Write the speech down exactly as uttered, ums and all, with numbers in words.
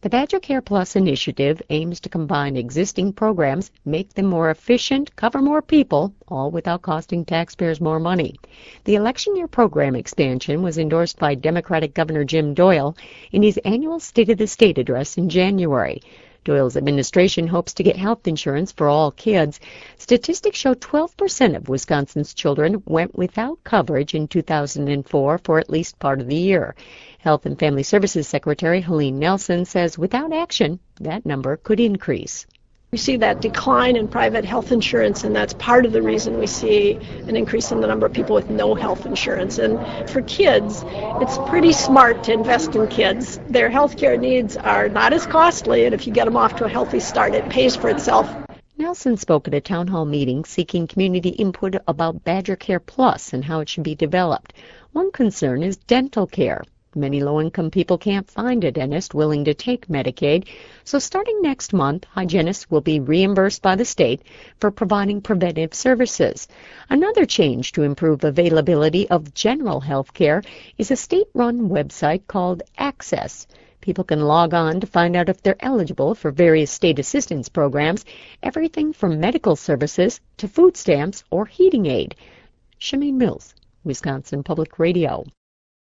The Badger Care Plus initiative aims to combine existing programs, make them more efficient, cover more people, all without costing taxpayers more money. The election year program expansion was endorsed by Democratic Governor Jim Doyle in his annual State of the State address in January. Doyle's administration hopes to get health insurance for all kids. Statistics show twelve percent of Wisconsin's children went without coverage in two thousand four for at least part of the year. Health and Family Services Secretary Helene Nelson says without action, that number could increase. We see that decline in private health insurance, and that's part of the reason we see an increase in the number of people with no health insurance. And for kids, it's pretty smart to invest in kids. Their health care needs are not as costly, and if you get them off to a healthy start, it pays for itself. Nelson spoke at a town hall meeting seeking community input about Badger Care Plus and how it should be developed. One concern is dental care. Many low-income people can't find a dentist willing to take Medicaid, so starting next month, hygienists will be reimbursed by the state for providing preventive services. Another change to improve availability of general health care is a state-run website called Access. People can log on to find out if they're eligible for various state assistance programs, everything from medical services to food stamps or heating aid. Shameen Mills, Wisconsin Public Radio.